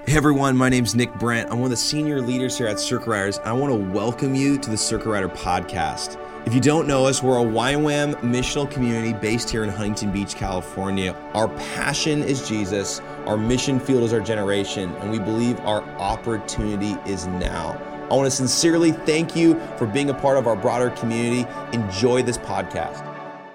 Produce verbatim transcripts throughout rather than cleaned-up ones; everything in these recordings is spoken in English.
Hey everyone, my name's Nick Brent. I'm one of the senior leaders here at Circuit Riders. I want to welcome you to the Circuit Rider podcast. If you don't know us, we're a Y WAM missional community based here in Huntington Beach, California. Our passion is Jesus, our mission field is our generation, and we believe our opportunity is now. I want to sincerely thank you for being a part of our broader community. Enjoy this podcast.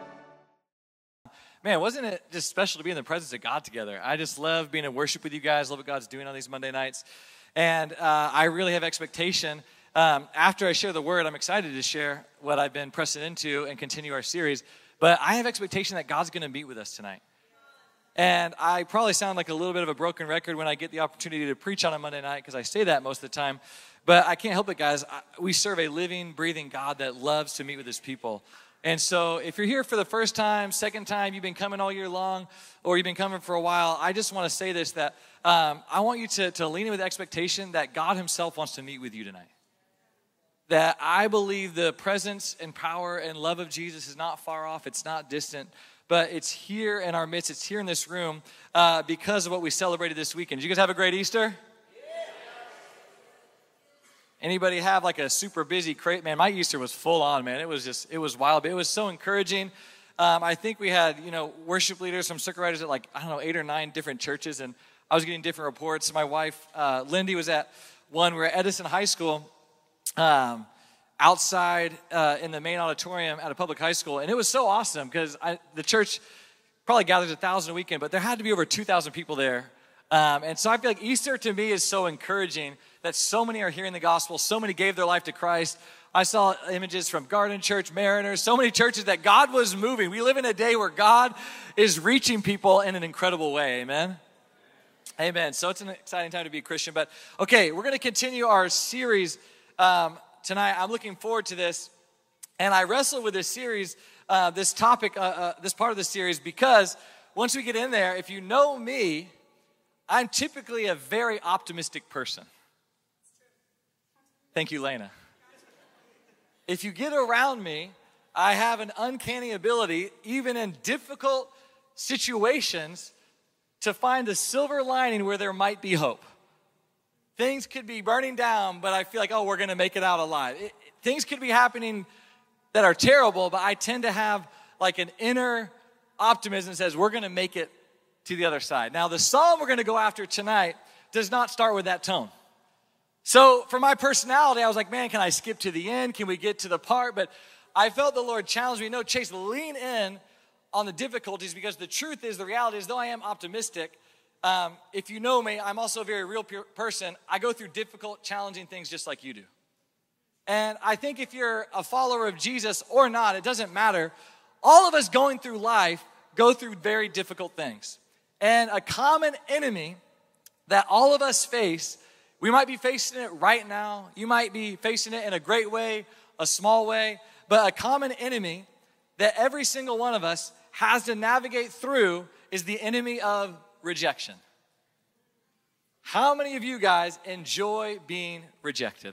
Man, wasn't it just special to be in the presence of God together? I just love being in worship with you guys, love what God's doing on these Monday nights. And uh, I really have expectation. Um, after I share the word, I'm excited to share what I've been pressing into and continue our series. But I have expectation that God's going to meet with us tonight. And I probably sound like a little bit of a broken record when I get the opportunity to preach on a Monday night, because I say that most of the time. But I can't help it, guys. I, we serve a living, breathing God that loves to meet with his people. And so if you're here for the first time, second time, you've been coming all year long, or you've been coming for a while, I just want to say this, that um, I want you to, to lean in with expectation that God himself wants to meet with you tonight. That I believe the presence and power and love of Jesus is not far off, it's not distant, but it's here in our midst, it's here in this room uh, because of what we celebrated this weekend. Did you guys have a great Easter? Anybody have like a super busy crate? Man, my Easter was full on, man. It was just, it was wild. But it was so encouraging. Um, I think we had, you know, worship leaders from Circuit Riders at like, I don't know, eight or nine different churches. And I was getting different reports. My wife, uh, Lindy, was at one. We were at Edison High School, um, outside uh, in the main auditorium at a public high school. And it was so awesome because the church probably gathers a thousand a weekend, but there had to be over two thousand people there. Um, and so I feel like Easter to me is so encouraging that so many are hearing the gospel, so many gave their life to Christ. I saw images from Garden Church, Mariners, so many churches that God was moving. We live in a day where God is reaching people in an incredible way, amen? Amen. So it's an exciting time to be a Christian. But okay, we're going to continue our series um, tonight. I'm looking forward to this. And I wrestled with this series, uh, this topic, uh, uh, this part of the series, because once we get in there, if you know me, I'm typically a very optimistic person. Thank you, Lena. If you get around me, I have an uncanny ability, even in difficult situations, to find a silver lining where there might be hope. Things could be burning down, but I feel like, oh, we're going to make it out alive. It, things could be happening that are terrible, but I tend to have like an inner optimism that says we're going to make it to the other side. Now, the psalm we're going to go after tonight does not start with that tone. So for my personality, I was like, man, can I skip to the end? Can we get to the part? But I felt the Lord challenge me. No, Chase, lean in on the difficulties, because the truth is, the reality is, though I am optimistic, um, if you know me, I'm also a very real person. I go through difficult, challenging things just like you do. And I think if you're a follower of Jesus or not, it doesn't matter. All of us going through life go through very difficult things. And a common enemy that all of us face, we might be facing it right now. You might be facing it in a great way, a small way. But a common enemy that every single one of us has to navigate through is the enemy of rejection. How many of you guys enjoy being rejected?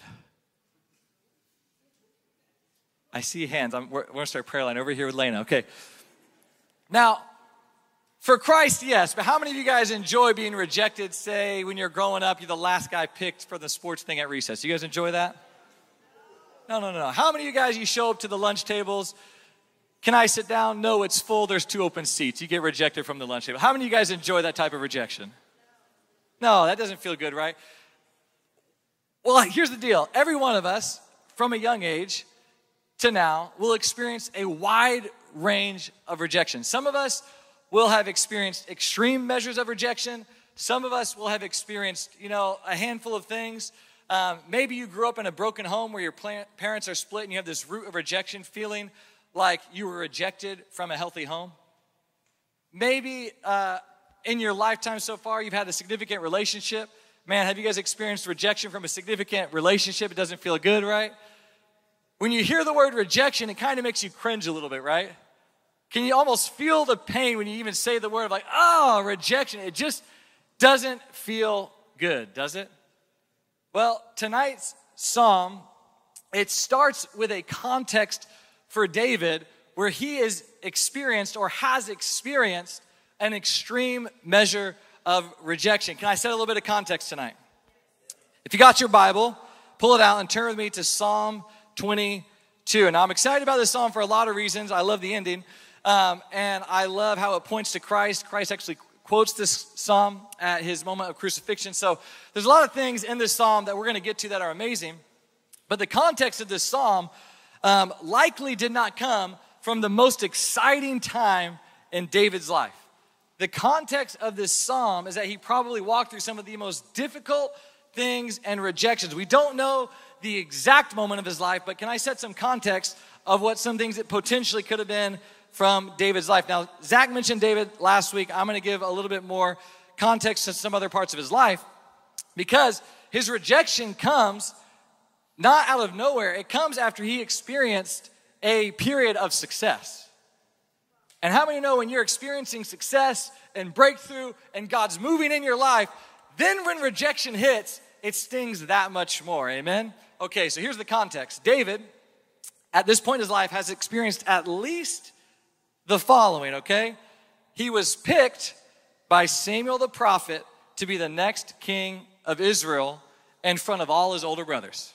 I see hands. I'm, we're, we're going to start prayer line over here with Lena. Okay. Now, for Christ, yes, but how many of you guys enjoy being rejected? Say, when you're growing up, you're the last guy picked for the sports thing at recess. You guys enjoy that? No, no, no, no. How many of you guys, you show up to the lunch tables? Can I sit down? No, it's full. There's two open seats. You get rejected from the lunch table. How many of you guys enjoy that type of rejection? No, that doesn't feel good, right? Well, here's the deal. Every one of us, from a young age to now, will experience a wide range of rejection. Some of us will have experienced extreme measures of rejection. Some of us will have experienced, you know, a handful of things. Um, maybe you grew up in a broken home where your pla- parents are split and you have this root of rejection, feeling like you were rejected from a healthy home. Maybe uh, in your lifetime so far, you've had a significant relationship. Man, have you guys experienced rejection from a significant relationship? It doesn't feel good, right? When you hear the word rejection, it kind of makes you cringe a little bit, right? Can you almost feel the pain when you even say the word of like, oh, rejection? It just doesn't feel good, does it? Well, tonight's psalm, it starts with a context for David where he is experienced or has experienced an extreme measure of rejection. Can I set a little bit of context tonight? If you got your Bible, pull it out and turn with me to Psalm twenty-two. And I'm excited about this psalm for a lot of reasons. I love the ending, um, and I love how it points to Christ. Christ actually quotes this psalm at his moment of crucifixion. So there's a lot of things in this psalm that we're going to get to that are amazing. But the context of this psalm um, likely did not come from the most exciting time in David's life. The context of this psalm is that he probably walked through some of the most difficult things and rejections. We don't know the exact moment of his life, but can I set some context of what some things that potentially could have been from David's life? Now, Zach mentioned David last week. I'm going to give a little bit more context to some other parts of his life because his rejection comes not out of nowhere. It comes after he experienced a period of success. And how many know when you're experiencing success and breakthrough and God's moving in your life, then when rejection hits, it stings that much more, amen? Okay, so here's the context. David, at this point in his life, has experienced at least the following, okay? He was picked by Samuel the prophet to be the next king of Israel in front of all his older brothers.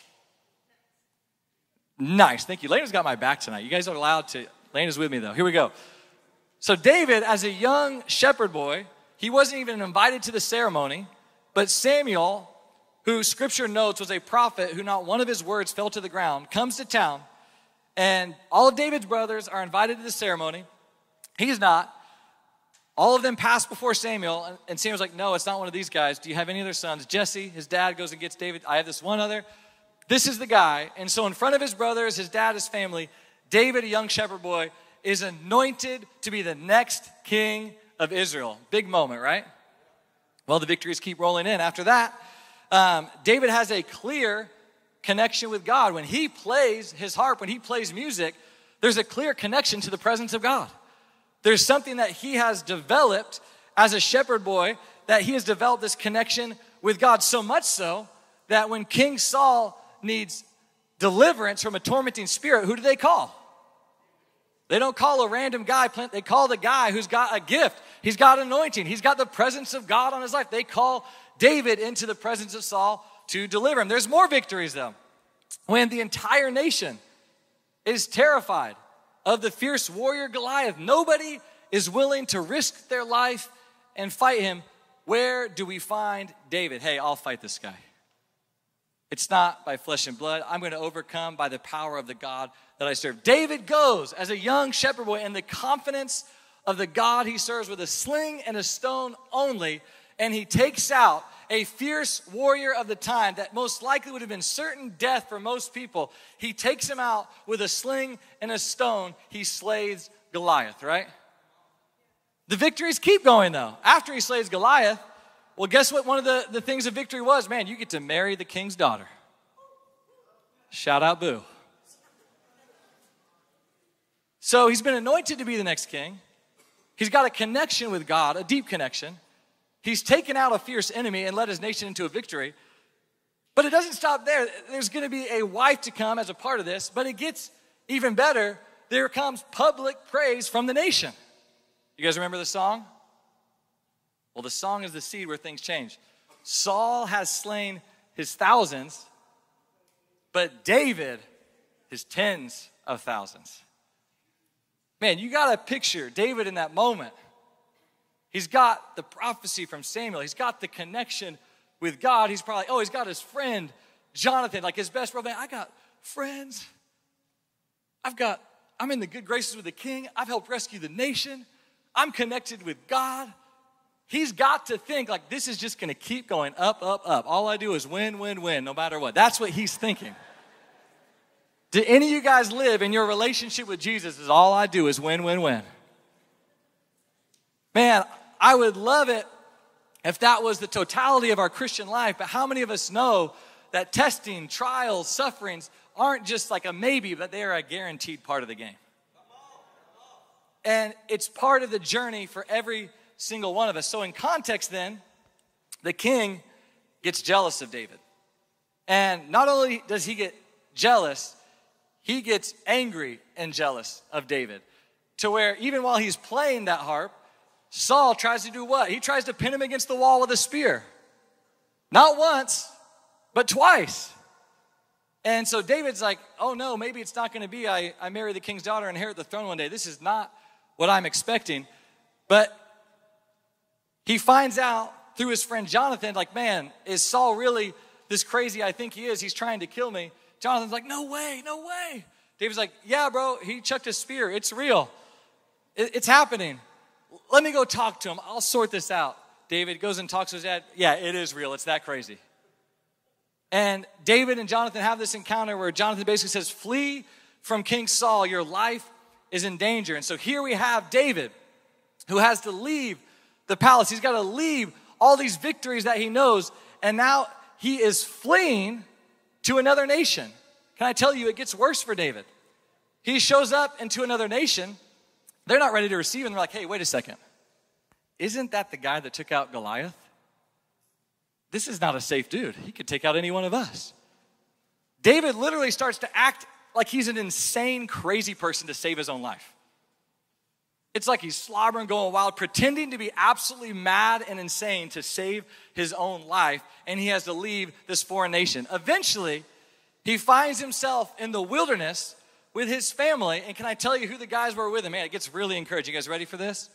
Nice, thank you. Lena's got my back tonight. You guys are allowed to. Lena's with me though. Here we go. So David, as a young shepherd boy, he wasn't even invited to the ceremony, but Samuel, who scripture notes was a prophet who not one of his words fell to the ground, comes to town, and all of David's brothers are invited to the ceremony. He's not. All of them pass before Samuel, and Samuel's like, no, it's not one of these guys. Do you have any other sons? Jesse, his dad, goes and gets David. I have this one other. This is the guy. And so in front of his brothers, his dad, his family, David, a young shepherd boy, is anointed to be the next king of Israel. Big moment, right? Well, the victories keep rolling in. After that, um, David has a clear connection with God. When he plays his harp, when he plays music, there's a clear connection to the presence of God. There's something that he has developed as a shepherd boy, that he has developed this connection with God, so much so that when King Saul needs deliverance from a tormenting spirit, who do they call? They don't call a random guy, they call the guy who's got a gift. He's got anointing, he's got the presence of God on his life. They call David into the presence of Saul to deliver him. There's more victories though. When the entire nation is terrified of the fierce warrior Goliath, nobody is willing to risk their life and fight him. Where do we find David? Hey, I'll fight this guy. It's not by flesh and blood. I'm going to overcome by the power of the God that I serve. David goes as a young shepherd boy in the confidence of the God he serves with a sling and a stone only, and he takes out a fierce warrior of the time that most likely would have been certain death for most people. He takes him out with a sling and a stone. He slays Goliath, right? The victories keep going though. After he slays Goliath, well, guess what one of the, the things of victory was? Man, you get to marry the king's daughter. Shout out, boo. So he's been anointed to be the next king. He's got a connection with God, a deep connection. He's taken out a fierce enemy and led his nation into a victory. But it doesn't stop there. There's going to be a wife to come as a part of this, but it gets even better. There comes public praise from the nation. You guys remember the song? Well, the song is the seed where things change. Saul has slain his thousands, but David his tens of thousands. Man, you got to picture David in that moment. He's got the prophecy from Samuel. He's got the connection with God. He's probably, oh, he's got his friend Jonathan, like his best brother. Man, I got friends. I've got, I'm in the good graces with the king. I've helped rescue the nation. I'm connected with God. He's got to think like this is just going to keep going up, up, up. All I do is win, win, win, no matter what. That's what he's thinking. Do any of you guys live in your relationship with Jesus is all I do is win, win, win? Man, I would love it if that was the totality of our Christian life, but how many of us know that testing, trials, sufferings aren't just like a maybe, but they are a guaranteed part of the game? And it's part of the journey for every single one of us. So in context then, the king gets jealous of David. And not only does he get jealous, he gets angry and jealous of David. To where even while he's playing that harp, Saul tries to do what? He tries to pin him against the wall with a spear. Not once, but twice. And so David's like, oh no, maybe it's not going to be I, I marry the king's daughter and inherit the throne one day. This is not what I'm expecting. But he finds out through his friend Jonathan, like, man, is Saul really this crazy? I think he is. He's trying to kill me. Jonathan's like, no way, no way. David's like, yeah, bro, he chucked a spear. It's real. It, it's happening. Let me go talk to him. I'll sort this out. David goes and talks to his dad. Yeah, it is real. It's that crazy. And David and Jonathan have this encounter where Jonathan basically says, flee from King Saul. Your life is in danger. And so here we have David, who has to leave the palace. He's got to leave all these victories that he knows. And now he is fleeing to another nation. Can I tell you, it gets worse for David. He shows up into another nation. They're not ready to receive him. They're like, hey, wait a second. Isn't that the guy that took out Goliath? This is not a safe dude. He could take out any one of us. David literally starts to act like he's an insane, crazy person to save his own life. It's like he's slobbering, going wild, pretending to be absolutely mad and insane to save his own life, and he has to leave this foreign nation. Eventually, he finds himself in the wilderness with his family, and can I tell you who the guys were with him? Man, it gets really encouraging. You guys ready for this?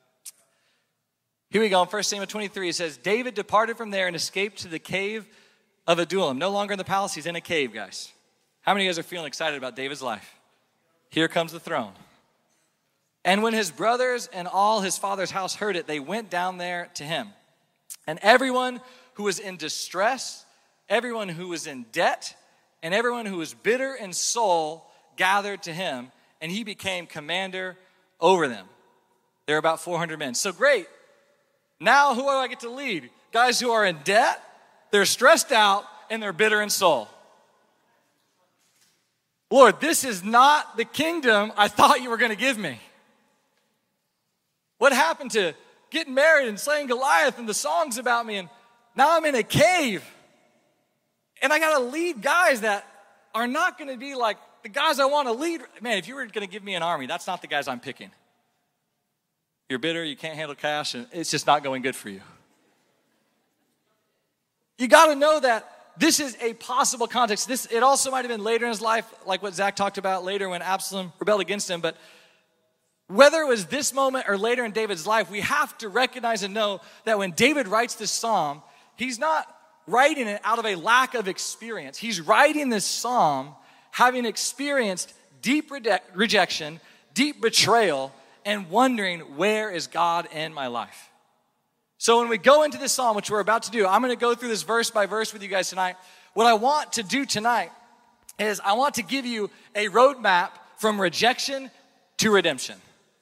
Here we go. In First Samuel twenty-three, it says, David departed from there and escaped to the cave of Adullam. No longer in the palace, he's in a cave, guys. How many of you guys are feeling excited about David's life? Here comes the throne. And when his brothers and all his father's house heard it, they went down there to him. And everyone who was in distress, everyone who was in debt, and everyone who was bitter in soul gathered to him, and he became commander over them. There were about four hundred men. So great. Now who do I get to lead? Guys who are in debt, they're stressed out, and they're bitter in soul. Lord, this is not the kingdom I thought you were going to give me. What happened to getting married and slaying Goliath and the songs about me? And now I'm in a cave. And I got to lead guys that are not going to be like the guys I want to lead. Man, if you were going to give me an army, that's not the guys I'm picking. You're bitter, you can't handle cash, and it's just not going good for you. You got to know that this is a possible context. This, it also might have been later in his life, like what Zach talked about later when Absalom rebelled against him. But whether it was this moment or later in David's life, we have to recognize and know that when David writes this psalm, he's not writing it out of a lack of experience. He's writing this psalm having experienced deep rede- rejection, deep betrayal, and wondering, where is God in my life? So when we go into this psalm, which we're about to do, I'm going to go through this verse by verse with you guys tonight. What I want to do tonight is I want to give you a roadmap from rejection to redemption.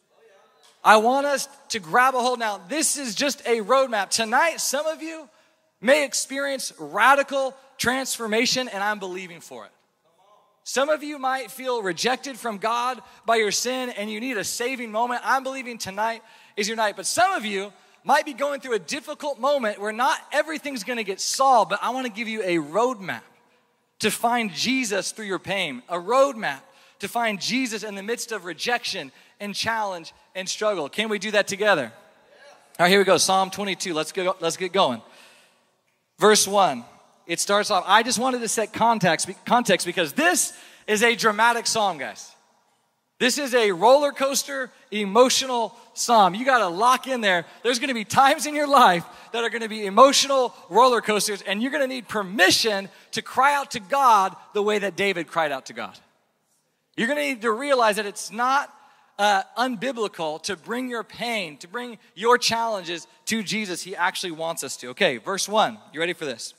I want us to grab a hold. Now, this is just a roadmap. Tonight, some of you may experience radical transformation, and I'm believing for it. Some of you might feel rejected from God by your sin and you need a saving moment. I'm believing tonight is your night. But some of you might be going through a difficult moment where not everything's going to get solved, but I want to give you a roadmap to find Jesus through your pain, a roadmap to find Jesus in the midst of rejection and challenge and struggle. Can we do that together? All right, here we go. Psalm twenty-two. Let's go. Let's get going. Verse one. It starts off, I just wanted to set context, context because this is a dramatic psalm, guys. This is a roller coaster, emotional psalm. You got to lock in there. There's going to be times in your life that are going to be emotional roller coasters, and you're going to need permission to cry out to God the way that David cried out to God. You're going to need to realize that it's not uh, unbiblical to bring your pain, to bring your challenges to Jesus. He actually wants us to. Okay, verse one. You ready for this?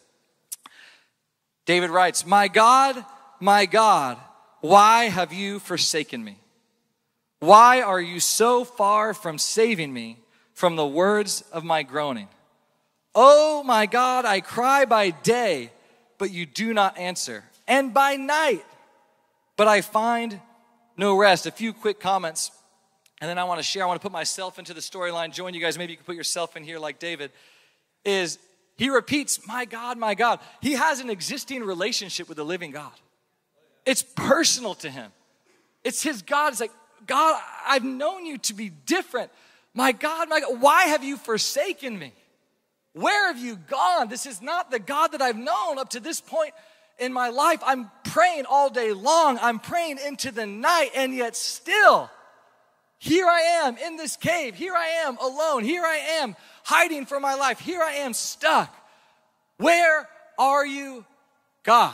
David writes, my God, my God, why have you forsaken me? Why are you so far from saving me from the words of my groaning? Oh my God, I cry by day, but you do not answer, and by night, but I find no rest. A few quick comments, and then I want to share. I want to put myself into the storyline. Join you guys. Maybe you can put yourself in here like David. Is he repeats, my God, my God. He has an existing relationship with the living God. It's personal to him. It's his God. It's like, God, I've known you to be different, My God, my God, why have you forsaken me? Where have you gone? This is not the God that I've known up to this point in my life. I'm praying all day long. I'm praying into the night, and yet still, here I am in this cave. Here I am alone. Here I am hiding from my life. Here I am stuck. Where are you, God?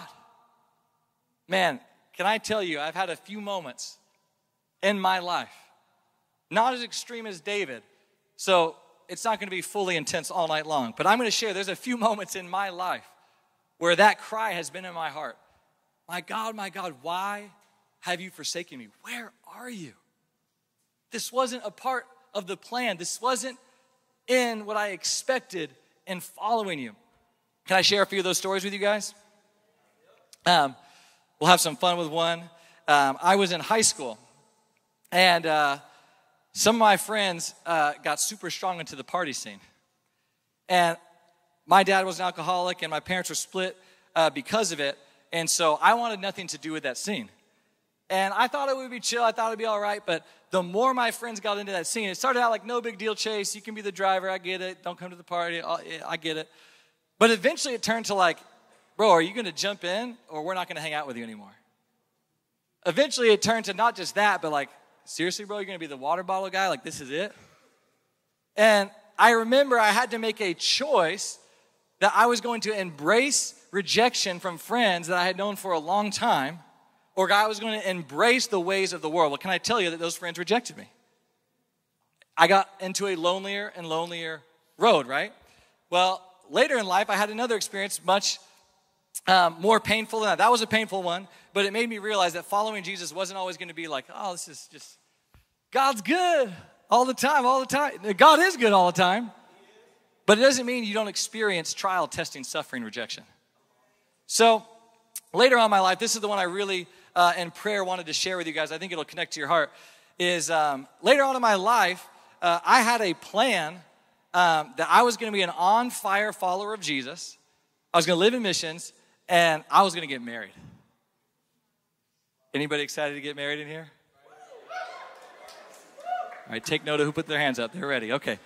Man, can I tell you, I've had a few moments in my life, not as extreme as David, so it's not going to be fully intense all night long, but I'm going to share there's a few moments in my life where that cry has been in my heart. My God, my God, why have you forsaken me? Where are you? This wasn't a part of the plan. This wasn't in what I expected in following you. Can I share a few of those stories with you guys? Um, we'll have some fun with one. Um, I was in high school, and uh, some of my friends uh, got super strong into the party scene. And my dad was an alcoholic, and my parents were split uh, because of it. And so I wanted nothing to do with that scene. And I thought it would be chill. I thought it would be all right. But the more my friends got into that scene, it started out like, no big deal, Chase. You can be the driver. I get it. Don't come to the party. I get it. But eventually it turned to like, bro, are you going to jump in or we're not going to hang out with you anymore? Eventually it turned to not just that, but like, seriously, bro, you're going to be the water bottle guy? Like, this is it? And I remember I had to make a choice that I was going to embrace rejection from friends that I had known for a long time, or I was going to embrace the ways of the world. Well, can I tell you that those friends rejected me? I got into a lonelier and lonelier road, right? Well, later in life, I had another experience much um, more painful than that. That was a painful one, but it made me realize that following Jesus wasn't always going to be like, oh, this is just, God's good all the time, all the time. God is good all the time, but it doesn't mean you don't experience trial, testing, suffering, rejection. So later on in my life, this is the one I really, uh, in prayer, wanted to share with you guys. I think it'll connect to your heart, is um, later on in my life, uh, I had a plan um, that I was going to be an on-fire follower of Jesus. I was going to live in missions, and I was going to get married. Anybody excited to get married in here? All right, take note of who put their hands up. They're ready. Okay.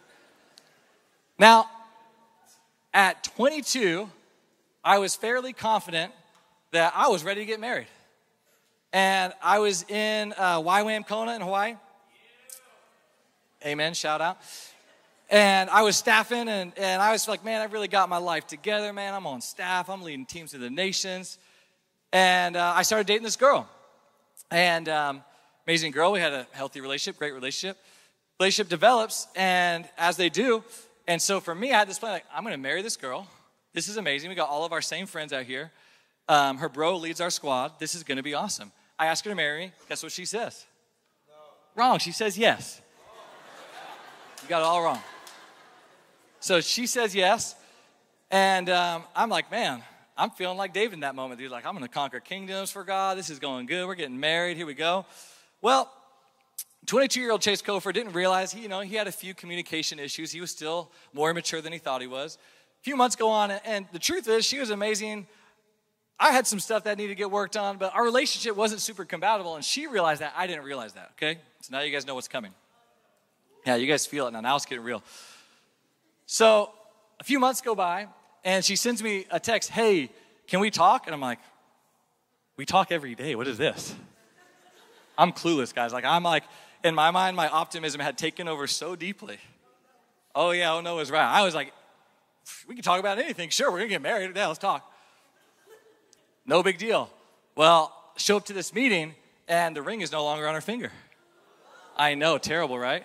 Now, at twenty-two, I was fairly confident that I was ready to get married. And I was in uh, Y WAM Kona in Hawaii. Amen, shout out. And I was staffing, and, and I was like, man, I really got my life together, man. I'm on staff. I'm leading teams to the nations. And uh, I started dating this girl. And um, amazing girl. We had a healthy relationship, great relationship. Relationship develops, and as they do. And so for me, I had this plan, like, I'm going to marry this girl. This is amazing. We got all of our same friends out here. Um, her bro leads our squad. This is going to be awesome. I asked her to marry me. Guess what she says? No. Wrong. She says yes. You got it all wrong. So she says yes. And um, I'm like, man, I'm feeling like David in that moment. Dude, like, I'm going to conquer kingdoms for God. This is going good. We're getting married. Here we go. Well, twenty-two-year-old Chase Kofor didn't realize, he, you know, he had a few communication issues. He was still more immature than he thought he was. A few months go on, and the truth is, she was amazing. I had some stuff that needed to get worked on, but our relationship wasn't super compatible, and she realized that. I didn't realize that, okay? So now you guys know what's coming. Yeah, you guys feel it now. Now it's getting real. So a few months go by, and she sends me a text, hey, can we talk? And I'm like, we talk every day. What is this? I'm clueless, guys. Like, I'm like, in my mind, my optimism had taken over so deeply. Oh, yeah, oh, no, it's right. I was like, we can talk about anything. Sure, we're going to get married. Yeah, let's talk. No big deal. Well, show up to this meeting, and the ring is no longer on her finger. I know, terrible, right?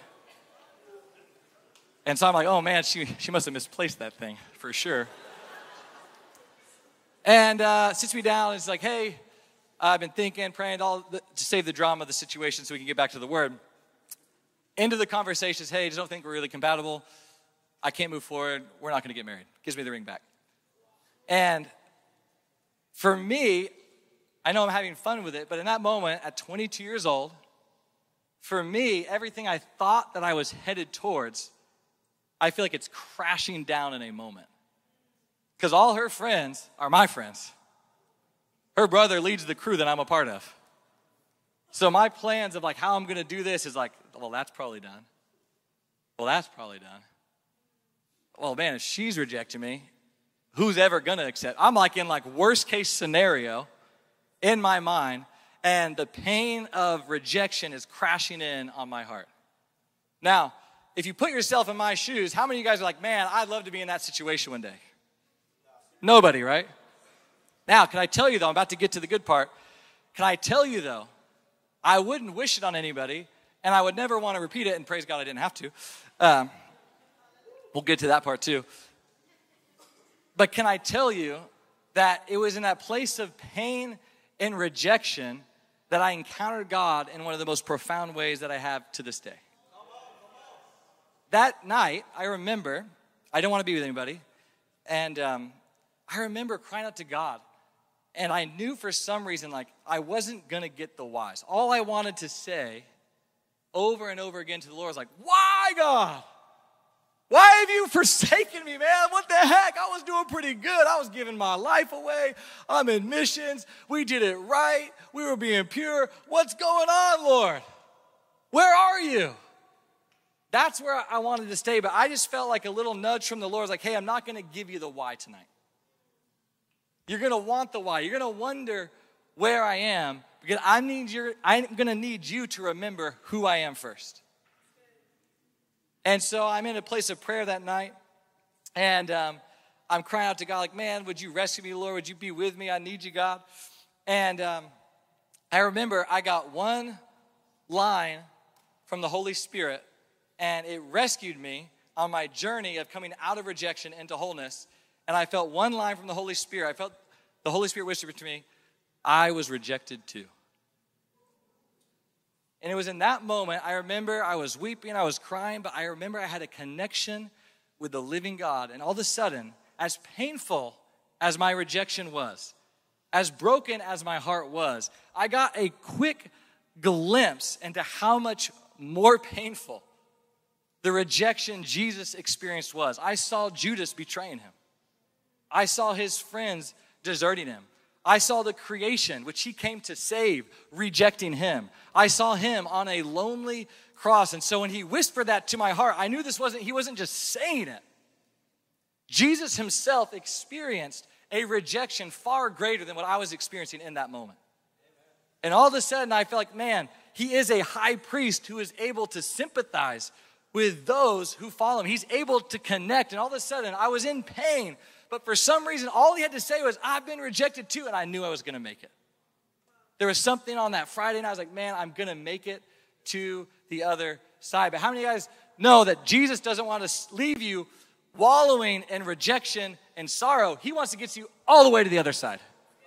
And so I'm like, oh, man, she, she must have misplaced that thing for sure. And uh, sits me down and is like, hey, I've been thinking, praying all the, to save the drama of the situation so we can get back to the word. Into the conversation is, hey, just don't think we're really compatible. I can't move forward. We're not going to get married. Gives me the ring back. And for me, I know I'm having fun with it, but in that moment, at twenty-two years old, for me, everything I thought that I was headed towards, I feel like it's crashing down in a moment. Because all her friends are my friends. Her brother leads the crew that I'm a part of. So my plans of like how I'm going to do this is like, well, that's probably done. well, that's probably done. Well, man, if she's rejecting me, who's ever going to accept? I'm like in like worst case scenario in my mind, and the pain of rejection is crashing in on my heart. Now, if you put yourself in my shoes, how many of you guys are like, man, I'd love to be in that situation one day? Nobody, right? Now, can I tell you, though, I'm about to get to the good part. Can I tell you, though, I wouldn't wish it on anybody, and I would never want to repeat it, and praise God I didn't have to. Um, we'll get to that part, too. But can I tell you that it was in that place of pain and rejection that I encountered God in one of the most profound ways that I have to this day. That night, I remember, I didn't want to be with anybody, and um, I remember crying out to God, and I knew for some reason, like, I wasn't going to get the whys. All I wanted to say over and over again to the Lord was like, why, God? Why have you forsaken me, man? What the heck? I was doing pretty good. I was giving my life away. I'm in missions. We did it right. We were being pure. What's going on, Lord? Where are you? That's where I wanted to stay, but I just felt like a little nudge from the Lord. I was like, hey, I'm not going to give you the why tonight. You're going to want the why. You're going to wonder where I am, because I need your, I'm going to need you to remember who I am first. And so I'm in a place of prayer that night, and um, I'm crying out to God like, man, would you rescue me, Lord? Would you be with me? I need you, God. And um, I remember I got one line from the Holy Spirit, and it rescued me on my journey of coming out of rejection into wholeness. And I felt one line from the Holy Spirit. I felt the Holy Spirit whisper to me, I was rejected too. And it was in that moment, I remember I was weeping, I was crying, but I remember I had a connection with the living God. And all of a sudden, as painful as my rejection was, as broken as my heart was, I got a quick glimpse into how much more painful the rejection Jesus experienced was. I saw Judas betraying him. I saw his friends deserting him. I saw the creation, which he came to save, rejecting him. I saw him on a lonely cross. And so when he whispered that to my heart, I knew this wasn't, he wasn't just saying it. Jesus himself experienced a rejection far greater than what I was experiencing in that moment. And all of a sudden, I felt like, man, he is a high priest who is able to sympathize with those who follow him. He's able to connect. And all of a sudden, I was in pain. But for some reason, all he had to say was, I've been rejected too, and I knew I was going to make it. There was something on that Friday, and I was like, man, I'm going to make it to the other side. But how many of you guys know that Jesus doesn't want to leave you wallowing in rejection and sorrow? He wants to get you all the way to the other side.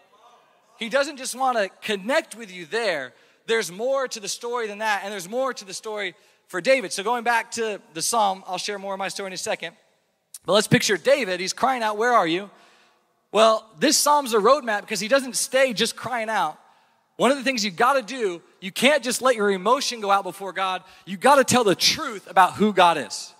He doesn't just want to connect with you there. There's more to the story than that, and there's more to the story for David. So going back to the Psalm, I'll share more of my story in a second. But let's picture David. He's crying out, where are you? Well, this Psalm's a roadmap because he doesn't stay just crying out. One of the things you got to do, you can't just let your emotion go out before God. You got to tell the truth about who God is.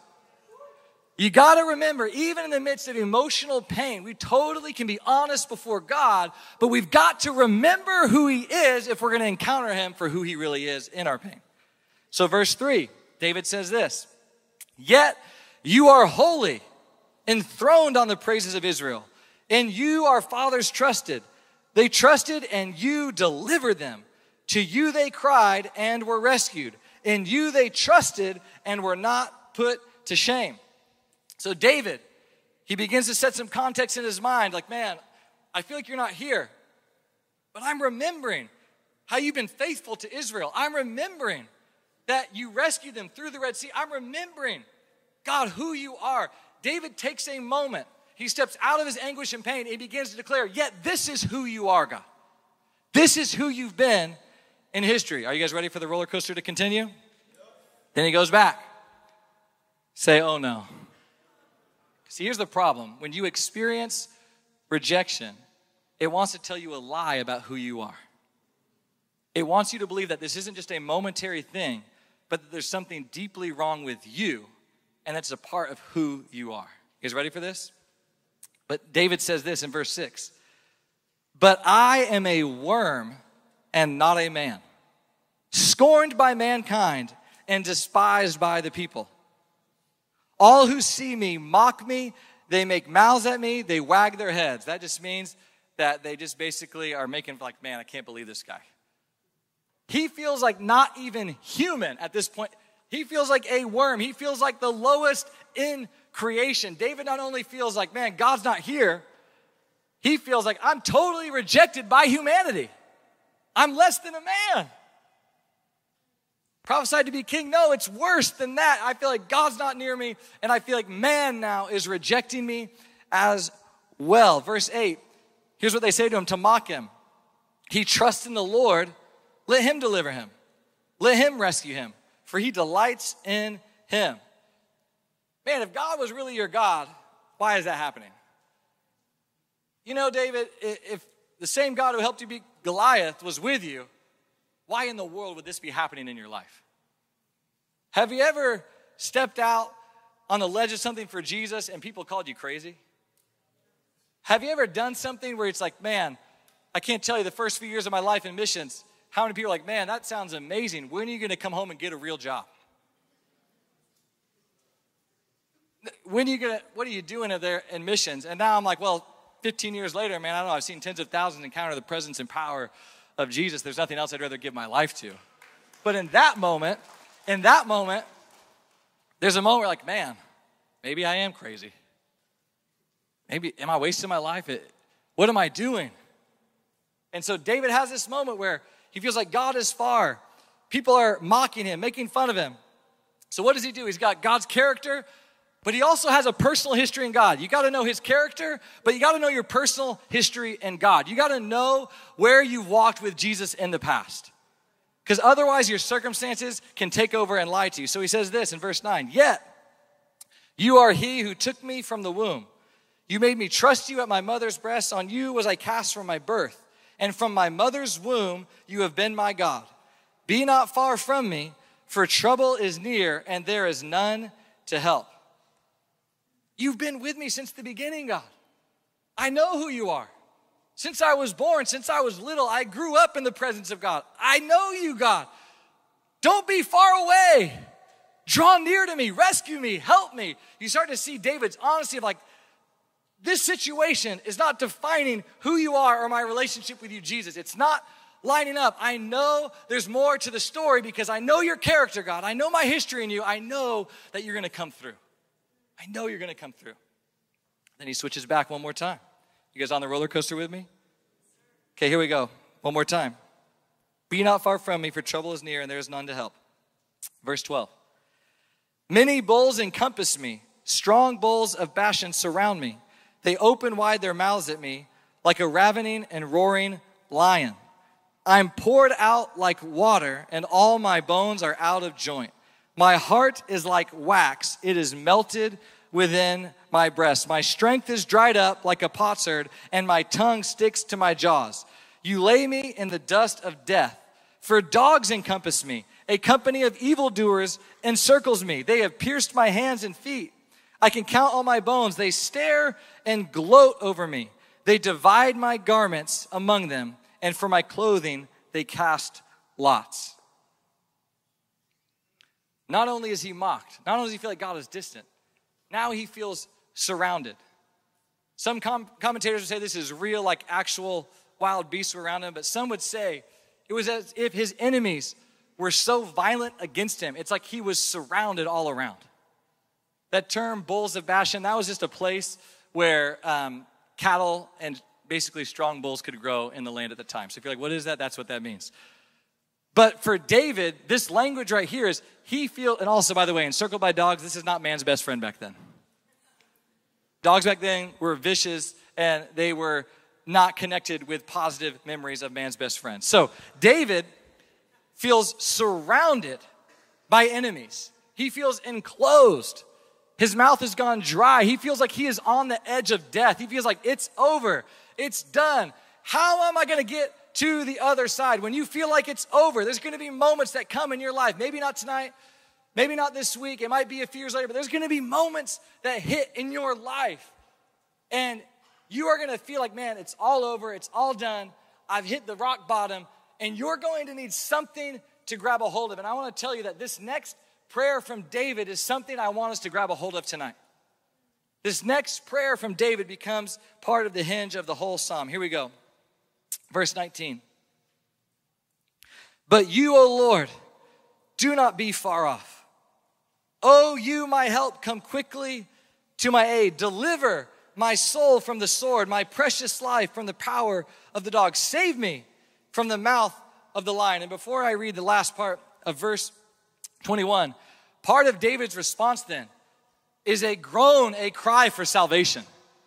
You got to remember, even in the midst of emotional pain, we totally can be honest before God, but we've got to remember who he is if we're going to encounter him for who he really is in our pain. So verse three, David says this, yet you are holy, enthroned on the praises of Israel. In you our fathers trusted. They trusted and you delivered them. To you they cried and were rescued. In you they trusted and were not put to shame. So David, he begins to set some context in his mind. Like, man, I feel like you're not here. But I'm remembering how you've been faithful to Israel. I'm remembering that you rescued them through the Red Sea. I'm remembering, God, who you are. David takes a moment. He steps out of his anguish and pain. And he begins to declare, yet this is who you are, God. This is who you've been in history. Are you guys ready for the roller coaster to continue? Yep. Then he goes back. Say, oh no. See, here's the problem. When you experience rejection, it wants to tell you a lie about who you are. It wants you to believe that this isn't just a momentary thing, but that there's something deeply wrong with you, and that's a part of who you are. You guys ready for this? But David says this in verse six. But I am a worm and not a man, scorned by mankind and despised by the people. All who see me mock me. They make mouths at me. They wag their heads. That just means that they just basically are making like, man, I can't believe this guy. He feels like not even human at this point. He feels like a worm. He feels like the lowest in creation. David not only feels like, man, God's not here. He feels like I'm totally rejected by humanity. I'm less than a man. Prophesied to be king? No, it's worse than that. I feel like God's not near me, and I feel like man now is rejecting me as well. Verse eight, here's what they say to him to mock him. He trusts in the Lord. Let him deliver him. Let him rescue him, for he delights in him. Man, if God was really your God, why is that happening? You know, David, if the same God who helped you beat Goliath was with you, why in the world would this be happening in your life? Have you ever stepped out on the ledge of something for Jesus and people called you crazy? Have you ever done something where it's like, man, I can't tell you the first few years of my life in missions, how many people are like, man, that sounds amazing. When are you going to come home and get a real job? When are you going to, what are you doing there in missions? And now I'm like, well, fifteen years later, man, I don't know, I've seen tens of thousands encounter the presence and power of Jesus. There's nothing else I'd rather give my life to. But in that moment, in that moment, there's a moment where like, man, maybe I am crazy. Maybe, am I wasting my life? What am I doing? And so David has this moment where he feels like God is far. People are mocking him, making fun of him. So what does he do? He's got God's character, but he also has a personal history in God. You got to know his character, but you got to know your personal history in God. You got to know where you've walked with Jesus in the past. Because otherwise your circumstances can take over and lie to you. So he says this in verse nine, yet you are he who took me from the womb. You made me trust you at my mother's breast. On you was I cast from my birth. And from my mother's womb you have been my God. Be not far from me, for trouble is near and there is none to help. You've been with me since the beginning, God. I know who you are. Since I was born, since I was little, I grew up in the presence of God. I know you, God. Don't be far away. Draw near to me, rescue me, help me. You start to see David's honesty of like, this situation is not defining who you are or my relationship with you, Jesus. It's not lining up. I know there's more to the story because I know your character, God. I know my history in you. I know that you're going to come through. I know you're going to come through. Then he switches back one more time. You guys on the roller coaster with me? Okay, here we go. One more time. Be not far from me, for trouble is near and there is none to help. Verse twelve. Many bulls encompass me. Strong bulls of Bashan surround me. They open wide their mouths at me like a ravening and roaring lion. I'm poured out like water and all my bones are out of joint. My heart is like wax. It is melted within my breast. My strength is dried up like a potsherd, and my tongue sticks to my jaws. You lay me in the dust of death. For dogs encompass me. A company of evildoers encircles me. They have pierced my hands and feet. I can count all my bones. They stare and gloat over me. They divide my garments among them, and for my clothing they cast lots. Not only is he mocked, not only does he feel like God is distant, now he feels surrounded. Some com- commentators would say this is real, like actual wild beasts were around him, but some would say it was as if his enemies were so violent against him. It's like he was surrounded all around. That term, bulls of Bashan, that was just a place where um, cattle and basically strong bulls could grow in the land at the time. So if you're like, what is that? That's what that means. But for David, this language right here is he feel, and also, by the way, encircled by dogs, this is not man's best friend back then. Dogs back then were vicious, and they were not connected with positive memories of man's best friend. So David feels surrounded by enemies. He feels enclosed. His mouth has gone dry. He feels like he is on the edge of death. He feels like it's over. It's done. How am I going to get to the other side? When you feel like it's over, there's going to be moments that come in your life. Maybe not tonight, maybe not this week. It might be a few years later, but there's going to be moments that hit in your life. And you are going to feel like, man, it's all over. It's all done. I've hit the rock bottom. And you're going to need something to grab a hold of. And I want to tell you that this next prayer from David is something I want us to grab a hold of tonight. This next prayer from David becomes part of the hinge of the whole psalm. Here we go. Verse nineteen. But you, O Lord, do not be far off. O you, my help, come quickly to my aid. Deliver my soul from the sword, my precious life from the power of the dog. Save me from the mouth of the lion. And before I read the last part of verse twenty-one, part of David's response then is a groan, a cry for salvation.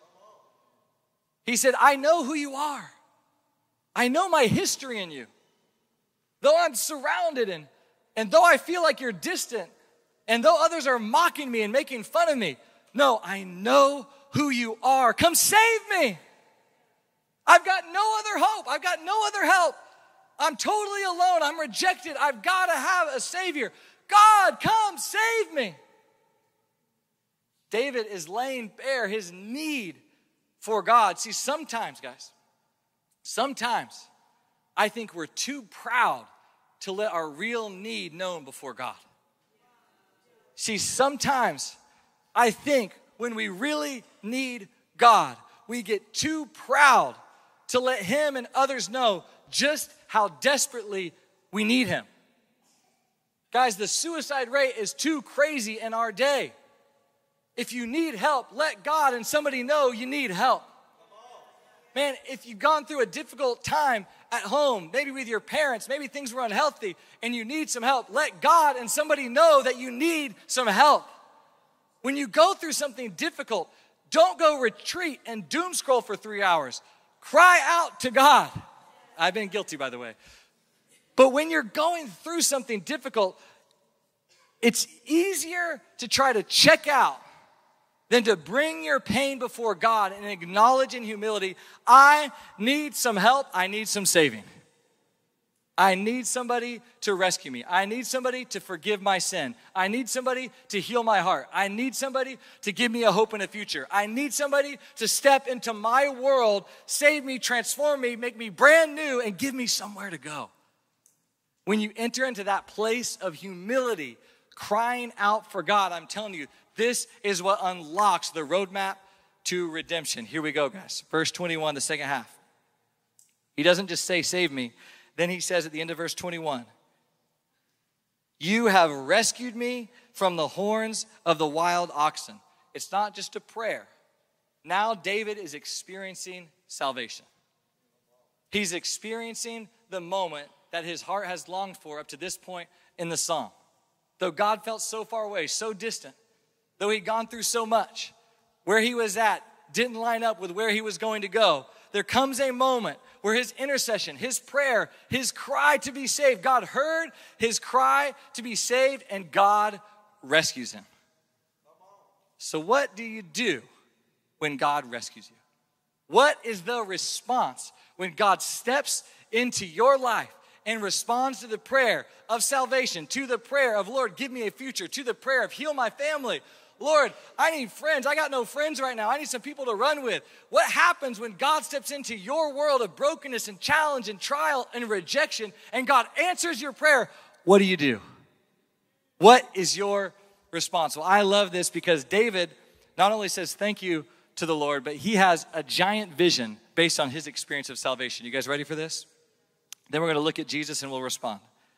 He said, I know who you are. I know my history in you. Though I'm surrounded and, and though I feel like you're distant, and though others are mocking me and making fun of me, no, I know who you are. Come save me. I've got no other hope. I've got no other help. I'm totally alone. I'm rejected. I've got to have a Savior. God, come save me. David is laying bare his need for God. See, sometimes, guys, sometimes I think we're too proud to let our real need known before God. See, sometimes I think when we really need God, we get too proud to let him and others know just how desperately we need him. Guys, the suicide rate is too crazy in our day. If you need help, let God and somebody know you need help. Man, if you've gone through a difficult time at home, maybe with your parents, maybe things were unhealthy, and you need some help, let God and somebody know that you need some help. When you go through something difficult, don't go retreat and doom scroll for three hours. Cry out to God. I've been guilty, by the way. But when you're going through something difficult, it's easier to try to check out than to bring your pain before God and acknowledge in humility, I need some help, I need some saving. I need somebody to rescue me. I need somebody to forgive my sin. I need somebody to heal my heart. I need somebody to give me a hope in a future. I need somebody to step into my world, save me, transform me, make me brand new, and give me somewhere to go. When you enter into that place of humility, crying out for God, I'm telling you, this is what unlocks the roadmap to redemption. Here we go, guys. Verse twenty-one, the second half. He doesn't just say, save me. Then he says at the end of verse twenty-one, you have rescued me from the horns of the wild oxen. It's not just a prayer. Now David is experiencing salvation. He's experiencing the moment that his heart has longed for up to this point in the psalm. Though God felt so far away, so distant, though he'd gone through so much, where he was at didn't line up with where he was going to go. There comes a moment where his intercession, his prayer, his cry to be saved, God heard his cry to be saved, and God rescues him. So what do you do when God rescues you? What is the response when God steps into your life and responds to the prayer of salvation, to the prayer of, Lord, give me a future, to the prayer of heal my family? Lord, I need friends. I got no friends right now. I need some people to run with. What happens when God steps into your world of brokenness and challenge and trial and rejection, and God answers your prayer? What do you do? What is your response? Well, I love this because David not only says thank you to the Lord, but he has a giant vision based on his experience of salvation. You guys ready for this? Then we're going to look at Jesus and we'll respond.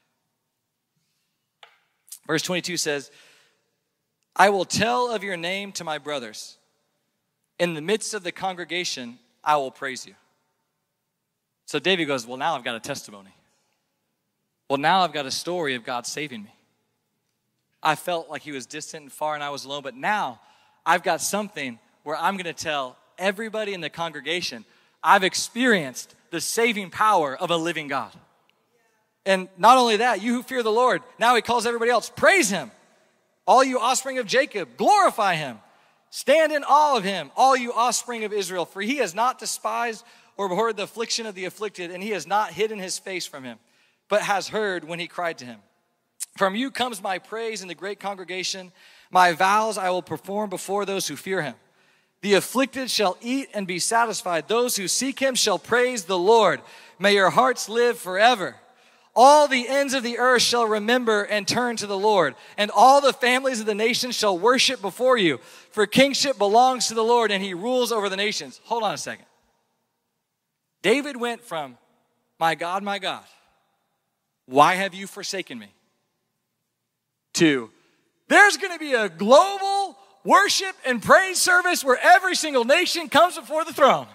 Verse twenty-two says, I will tell of your name to my brothers. In the midst of the congregation, I will praise you. So David goes, well, now I've got a testimony. Well, now I've got a story of God saving me. I felt like he was distant and far and I was alone, but now I've got something where I'm going to tell everybody in the congregation, I've experienced the saving power of a living God. And not only that, you who fear the Lord, now he calls everybody else, praise him. All you offspring of Jacob, glorify him. Stand in awe of him, all you offspring of Israel, for he has not despised or abhorred the affliction of the afflicted, and he has not hidden his face from him, but has heard when he cried to him. From you comes my praise in the great congregation. My vows I will perform before those who fear him. The afflicted shall eat and be satisfied. Those who seek him shall praise the Lord. May your hearts live forever. All the ends of the earth shall remember and turn to the Lord, and all the families of the nations shall worship before you. For kingship belongs to the Lord, and he rules over the nations. Hold on a second. David went from, my God, my God, why have you forsaken me? To, there's going to be a global worship and praise service where every single nation comes before the throne.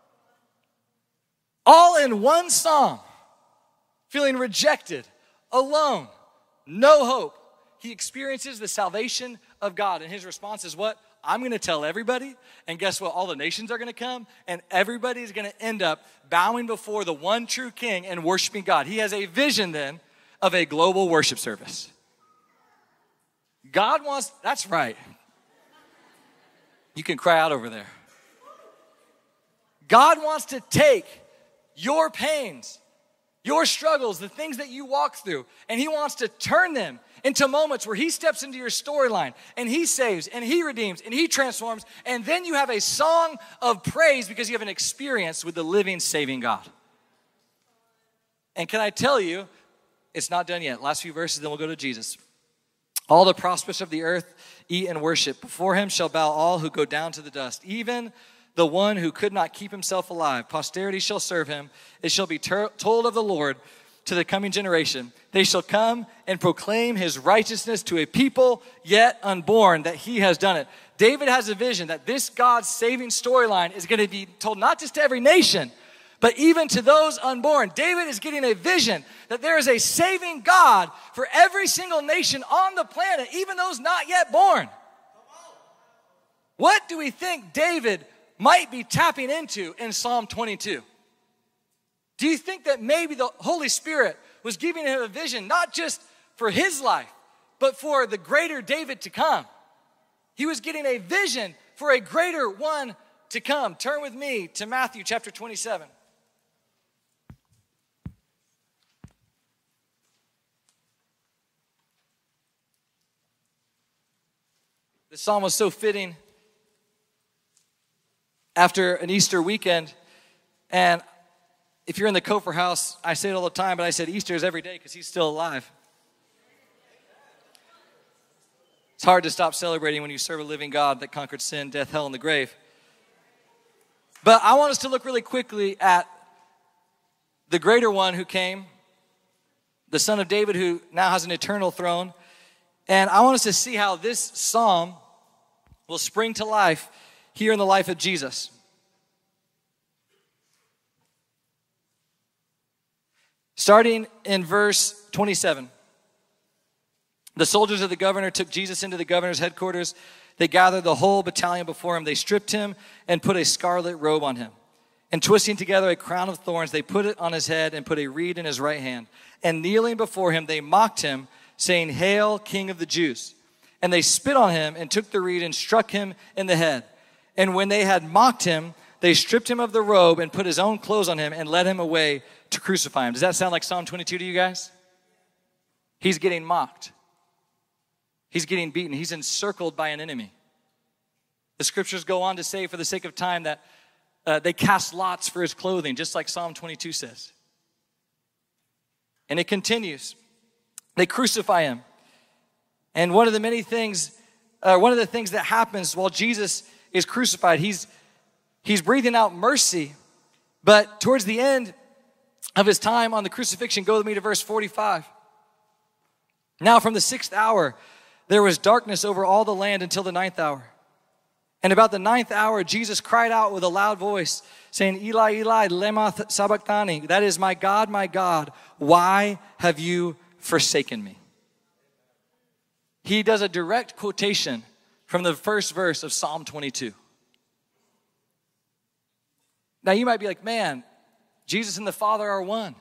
All in one song. Feeling rejected, alone, no hope. He experiences the salvation of God. And his response is what? I'm going to tell everybody. And guess what? All the nations are going to come. And everybody's going to end up bowing before the one true king and worshiping God. He has a vision then of a global worship service. God wants, that's right. You can cry out over there. God wants to take your pains, your struggles, the things that you walk through, and he wants to turn them into moments where he steps into your storyline and he saves and he redeems and he transforms, and then you have a song of praise because you have an experience with the living, saving God. And can I tell you, it's not done yet. Last few verses, then we'll go to Jesus. All the prosperous of the earth eat and worship. Before him shall bow all who go down to the dust, even the one who could not keep himself alive. Posterity shall serve him. It shall be ter- told of the Lord to the coming generation. They shall come and proclaim his righteousness to a people yet unborn, that he has done it. David has a vision that this God's saving storyline is going to be told not just to every nation, but even to those unborn. David is getting a vision that there is a saving God for every single nation on the planet, even those not yet born. What do we think David might be tapping into in Psalm twenty-two? Do you think that maybe the Holy Spirit was giving him a vision, not just for his life, but for the greater David to come? He was getting a vision for a greater one to come. Turn with me to Matthew chapter twenty-seven. This psalm was so fitting after an Easter weekend. And if you're in the Kofer house, I say it all the time, but I said Easter is every day because he's still alive. It's hard to stop celebrating when you serve a living God that conquered sin, death, hell, and the grave. But I want us to look really quickly at the greater one who came, the Son of David who now has an eternal throne. And I want us to see how this psalm will spring to life here in the life of Jesus. Starting in verse twenty-seven. The soldiers of the governor took Jesus into the governor's headquarters. They gathered the whole battalion before him. They stripped him and put a scarlet robe on him. And twisting together a crown of thorns, they put it on his head and put a reed in his right hand. And kneeling before him, they mocked him, saying, "Hail, King of the Jews." And they spit on him and took the reed and struck him in the head. And when they had mocked him, they stripped him of the robe and put his own clothes on him and led him away to crucify him. Does that sound like Psalm twenty-two to you guys? He's getting mocked. He's getting beaten. He's encircled by an enemy. The scriptures go on to say, for the sake of time, that uh, they cast lots for his clothing, just like Psalm twenty-two says. And it continues. They crucify him. And one of the many things, uh, one of the things that happens while Jesus is crucified, he's, he's breathing out mercy. But towards the end of his time on the crucifixion, go with me to verse forty-five. Now from the sixth hour, there was darkness over all the land until the ninth hour. And about the ninth hour, Jesus cried out with a loud voice, saying, "Eli, Eli, lema sabachthani?" That is, "My God, my God, why have you forsaken me?" He does a direct quotation from the first verse of Psalm twenty-two. Now you might be like, man, Jesus and the Father are one.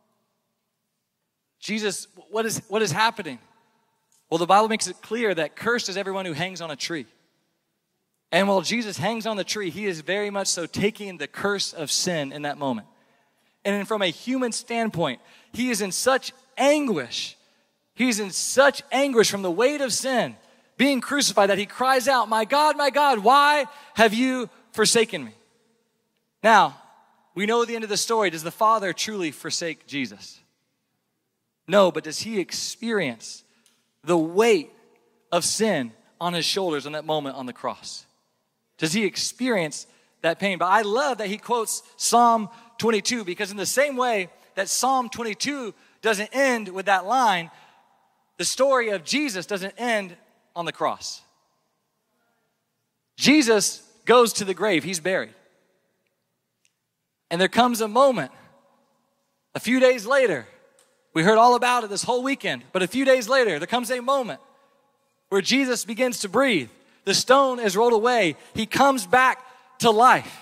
Jesus, what is, what is happening? Well, the Bible makes it clear that cursed is everyone who hangs on a tree. And while Jesus hangs on the tree, he is very much so taking the curse of sin in that moment. And from a human standpoint, he is in such anguish. He's in such anguish from the weight of sin, being crucified, that he cries out, "My God, my God, why have you forsaken me?" Now, we know the end of the story. Does the Father truly forsake Jesus? No, but does he experience the weight of sin on his shoulders in that moment on the cross? Does he experience that pain? But I love that he quotes Psalm twenty-two, because in the same way that Psalm twenty-two doesn't end with that line, the story of Jesus doesn't end on the cross. Jesus goes to the grave. He's buried. And there comes a moment, a few days later, we heard all about it this whole weekend, but a few days later, there comes a moment where Jesus begins to breathe. The stone is rolled away. He comes back to life.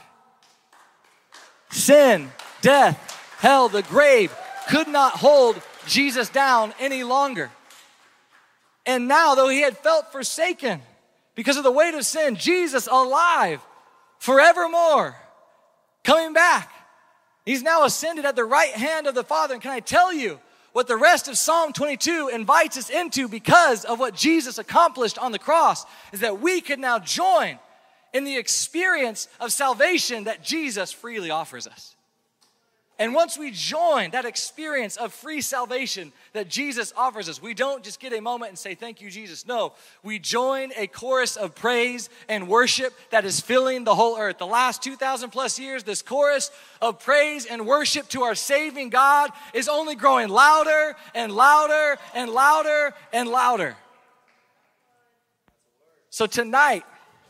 Sin, death, hell, the grave could not hold Jesus down any longer. And now, though he had felt forsaken because of the weight of sin, Jesus alive forevermore, coming back. He's now ascended at the right hand of the Father. And can I tell you what the rest of Psalm twenty-two invites us into, because of what Jesus accomplished on the cross, is that we can now join in the experience of salvation that Jesus freely offers us. And once we join that experience of free salvation that Jesus offers us, we don't just get a moment and say, thank you, Jesus. No, we join a chorus of praise and worship that is filling the whole earth. The last two thousand plus years, this chorus of praise and worship to our saving God is only growing louder and louder and louder and louder. So tonight,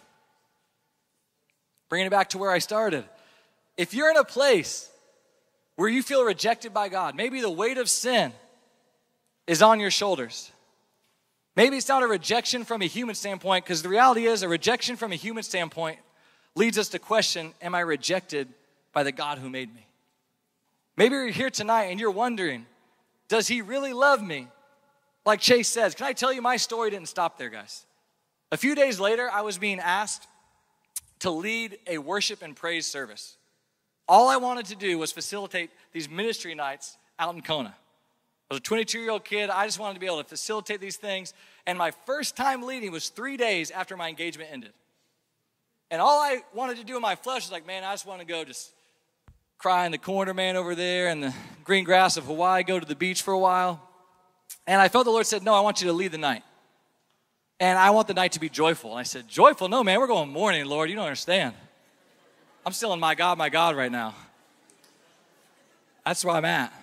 bringing it back to where I started, if you're in a place where you feel rejected by God, maybe the weight of sin is on your shoulders. Maybe it's not a rejection from a human standpoint, because the reality is a rejection from a human standpoint leads us to question, am I rejected by the God who made me? Maybe you're here tonight and you're wondering, does he really love me? Like Chase says, can I tell you, my story didn't stop there, guys. A few days later, I was being asked to lead a worship and praise service. All I wanted to do was facilitate these ministry nights out in Kona. I was a twenty-two-year-old kid. I just wanted to be able to facilitate these things. And my first time leading was three days after my engagement ended. And all I wanted to do in my flesh was like, man, I just want to go just cry in the corner, man, over there in the green grass of Hawaii, go to the beach for a while. And I felt the Lord said, no, I want you to lead the night. And I want the night to be joyful. And I said, joyful? No, man, we're going morning, Lord. You don't understand. I'm still in my God, my God right now. That's where I'm at.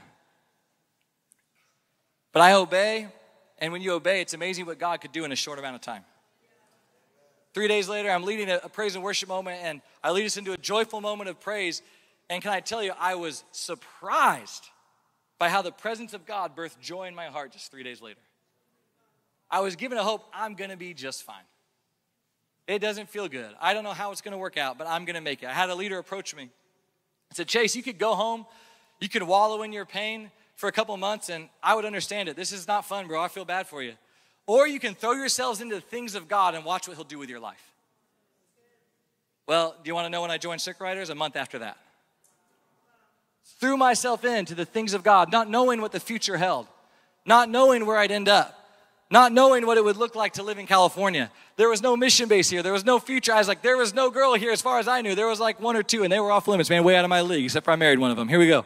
But I obey, and when you obey, it's amazing what God could do in a short amount of time. Three days later, I'm leading a, a praise and worship moment, and I lead us into a joyful moment of praise. And can I tell you, I was surprised by how the presence of God birthed joy in my heart just three days later. I was given a hope, I'm going to be just fine. It doesn't feel good. I don't know how it's going to work out, but I'm going to make it. I had a leader approach me and said, Chase, you could go home, you could wallow in your pain for a couple months, and I would understand it. This is not fun, bro. I feel bad for you. Or you can throw yourselves into the things of God and watch what he'll do with your life. Well, do you want to know when I joined Circuit Riders? A month after that. Threw myself into the things of God, not knowing what the future held, not knowing where I'd end up, not knowing what it would look like to live in California. There was no mission base here. There was no future. I was like, there was no girl here as far as I knew. There was like one or two, and they were off limits, man, way out of my league, except for I married one of them. Here we go.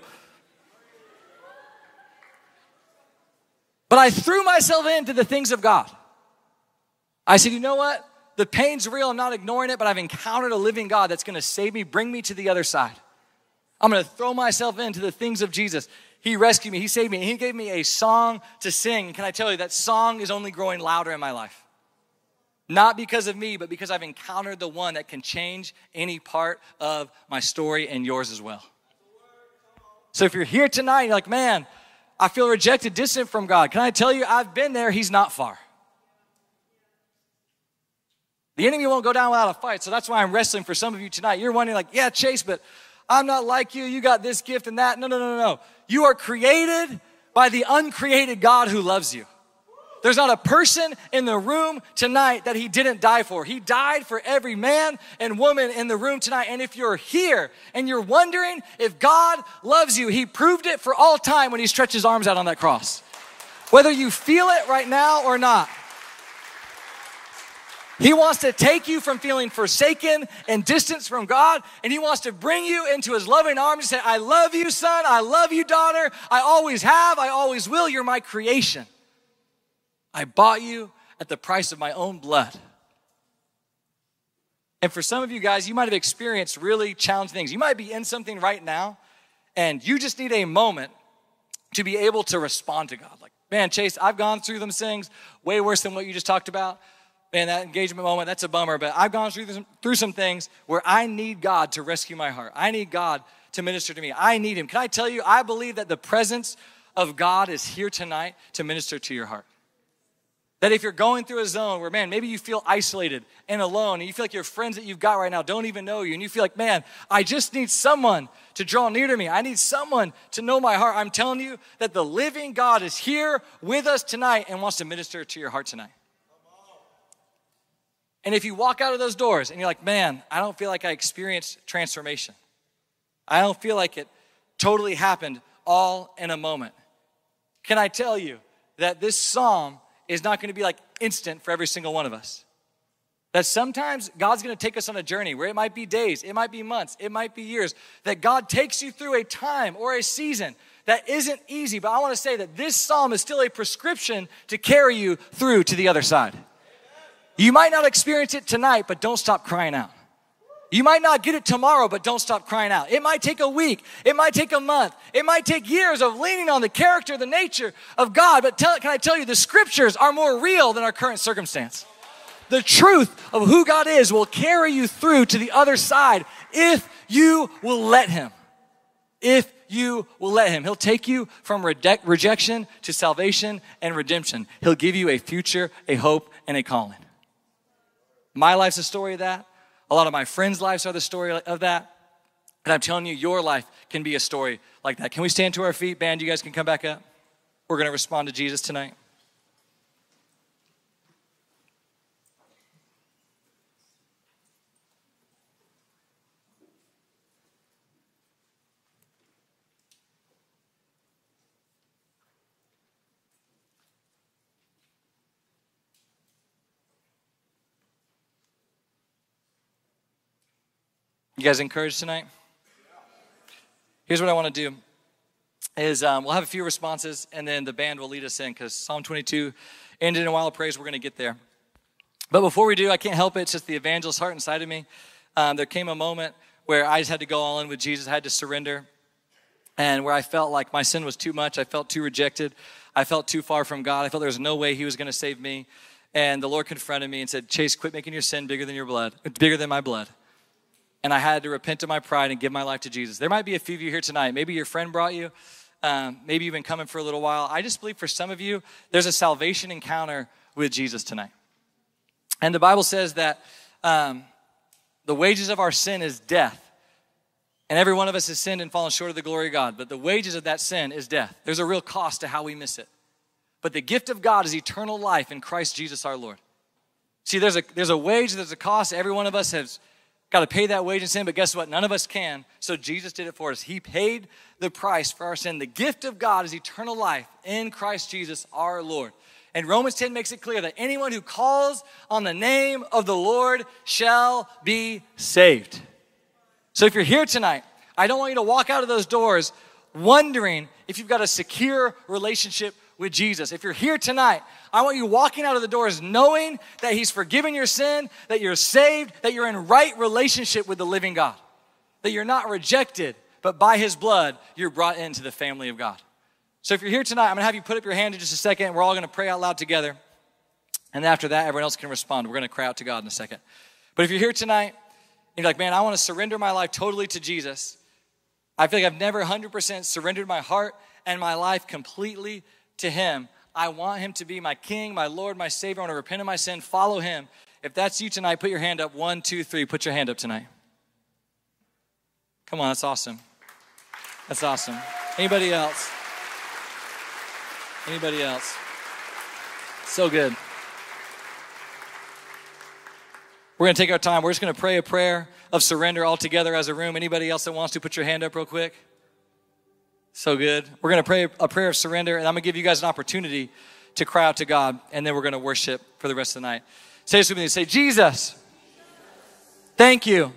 But I threw myself into the things of God. I said, you know what? The pain's real. I'm not ignoring it, but I've encountered a living God that's going to save me, bring me to the other side. I'm going to throw myself into the things of Jesus. He rescued me. He saved me. He gave me a song to sing. And can I tell you, that song is only growing louder in my life. Not because of me, but because I've encountered the one that can change any part of my story and yours as well. So if you're here tonight, you're like, man, I feel rejected, distant from God. Can I tell you, I've been there. He's not far. The enemy won't go down without a fight. So that's why I'm wrestling for some of you tonight. You're wondering like, yeah, Chase, but I'm not like you. You got this gift and that. No, no, no, no, no. You are created by the uncreated God who loves you. There's not a person in the room tonight that he didn't die for. He died for every man and woman in the room tonight. And if you're here and you're wondering if God loves you, he proved it for all time when he stretched his arms out on that cross. Whether you feel it right now or not, He wants to take you from feeling forsaken and distanced from God, and he wants to bring you into his loving arms and say, I love you, son. I love you, daughter. I always have. I always will. You're my creation. I bought you at the price of my own blood. And for some of you guys, you might have experienced really challenging things. You might be in something right now, and you just need a moment to be able to respond to God. Like, man, Chase, I've gone through them things way worse than what you just talked about. Man, that engagement moment, that's a bummer. But I've gone through, some, through some things where I need God to rescue my heart. I need God to minister to me. I need him. Can I tell you, I believe that the presence of God is here tonight to minister to your heart. That if you're going through a zone where, man, maybe you feel isolated and alone, and you feel like your friends that you've got right now don't even know you, and you feel like, man, I just need someone to draw near to me. I need someone to know my heart. I'm telling you that the living God is here with us tonight and wants to minister to your heart tonight. And if you walk out of those doors and you're like, man, I don't feel like I experienced transformation. I don't feel like it totally happened all in a moment. Can I tell you that this psalm is not going to be like instant for every single one of us? That sometimes God's going to take us on a journey where it might be days, it might be months, it might be years, that God takes you through a time or a season that isn't easy. But I want to say that this psalm is still a prescription to carry you through to the other side. You might not experience it tonight, but don't stop crying out. You might not get it tomorrow, but don't stop crying out. It might take a week. It might take a month. It might take years of leaning on the character, the nature of God. But tell, can I tell you, the scriptures are more real than our current circumstance. The truth of who God is will carry you through to the other side if you will let him. If you will let him. He'll take you from reject, rejection to salvation and redemption. He'll give you a future, a hope, and a calling. My life's a story of that. A lot of my friends' lives are the story of that. And I'm telling you, your life can be a story like that. Can we stand to our feet? Band, you guys can come back up. We're going to respond to Jesus tonight. You guys encouraged tonight? Here's what I want to do is um, we'll have a few responses, and then the band will lead us in, because Psalm twenty-two ended in a while of praise. We're going to get there. But before we do, I can't help it. It's just the evangelist heart inside of me. Um, there came a moment where I just had to go all in with Jesus. I had to surrender, and where I felt like my sin was too much. I felt too rejected. I felt too far from God. I felt there was no way he was going to save me. And the Lord confronted me and said, Chase, quit making your sin bigger than your blood, bigger than my blood. And I had to repent of my pride and give my life to Jesus. There might be a few of you here tonight. Maybe your friend brought you. Um, maybe you've been coming for a little while. I just believe for some of you, there's a salvation encounter with Jesus tonight. And the Bible says that um, the wages of our sin is death. And every one of us has sinned and fallen short of the glory of God. But the wages of that sin is death. There's a real cost to how we miss it. But the gift of God is eternal life in Christ Jesus our Lord. See, there's a, there's a wage, there's a cost. Every one of us has got to pay that wage in sin, but guess what? None of us can. So Jesus did it for us. He paid the price for our sin. The gift of God is eternal life in Christ Jesus our Lord. And Romans ten makes it clear that anyone who calls on the name of the Lord shall be saved. So if you're here tonight, I don't want you to walk out of those doors wondering if you've got a secure relationship with Jesus. If you're here tonight, I want you walking out of the doors knowing that he's forgiven your sin, that you're saved, that you're in right relationship with the living God, that you're not rejected, but by his blood, you're brought into the family of God. So if you're here tonight, I'm going to have you put up your hand in just a second. We're all going to pray out loud together. And after that, everyone else can respond. We're going to cry out to God in a second. But if you're here tonight, and you're like, man, I want to surrender my life totally to Jesus. I feel like I've never one hundred percent surrendered my heart and my life completely to him. I want him to be my king, my Lord, my Savior. I want to repent of my sin, follow him. If that's you tonight, put your hand up. One, two, three. Put your hand up tonight. Come on, that's awesome. That's awesome. Anybody else? Anybody else? So good. We're going to take our time. We're just going to pray a prayer of surrender all together as a room. Anybody else that wants to put your hand up real quick? So good. We're going to pray a prayer of surrender, and I'm going to give you guys an opportunity to cry out to God, and then we're going to worship for the rest of the night. Say this with me. Say, Jesus, thank you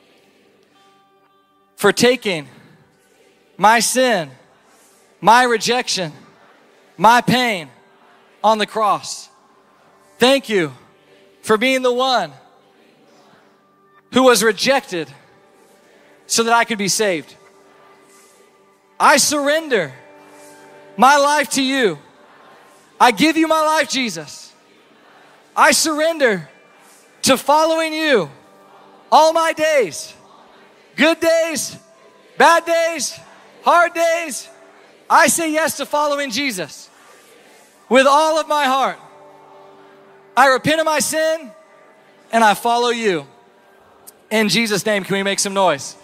for taking my sin, my rejection, my pain on the cross. Thank you for being the one who was rejected so that I could be saved. I surrender my life to you. I give you my life, Jesus. I surrender to following you all my days. Good days, bad days, hard days. I say yes to following Jesus with all of my heart. I repent of my sin and I follow you. In Jesus' name, can we make some noise?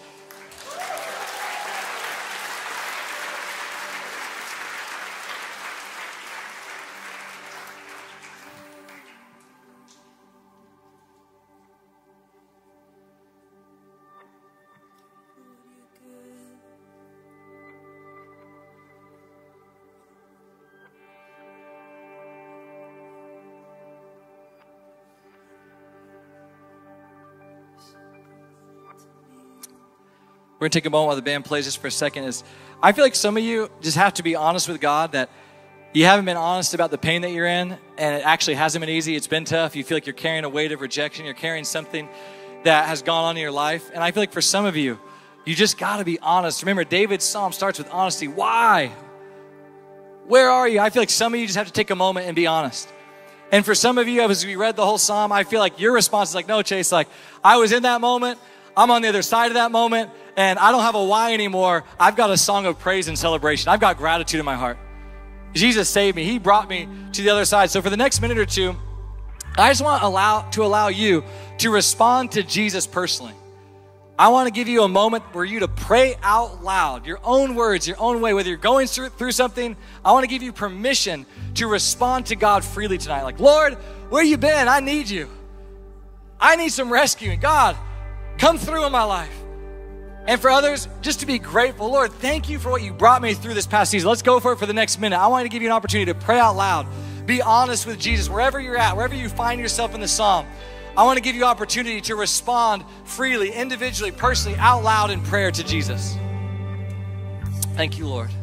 We're gonna take a moment while the band plays just for a second. Is I feel like some of you just have to be honest with God that you haven't been honest about the pain that you're in, and it actually hasn't been easy. It's been tough. You feel like you're carrying a weight of rejection. You're carrying something that has gone on in your life. And I feel like for some of you, you just gotta be honest. Remember, David's psalm starts with honesty. Why? Where are you? I feel like some of you just have to take a moment and be honest. And for some of you, as we read the whole psalm, I feel like your response is like, no, Chase, like I was in that moment. I'm on the other side of that moment. And I don't have a why anymore. I've got a song of praise and celebration. I've got gratitude in my heart. Jesus saved me. He brought me to the other side. So for the next minute or two, I just want to allow, to allow you to respond to Jesus personally. I want to give you a moment for you to pray out loud, your own words, your own way. Whether you're going through, through something, I want to give you permission to respond to God freely tonight. Like, Lord, where you been? I need you. I need some rescuing. God, come through in my life. And for others, just to be grateful. Lord, thank you for what you brought me through this past season. Let's go for it for the next minute. I want to give you an opportunity to pray out loud. Be honest with Jesus. Wherever you're at, wherever you find yourself in the psalm, I want to give you opportunity to respond freely, individually, personally, out loud in prayer to Jesus. Thank you, Lord.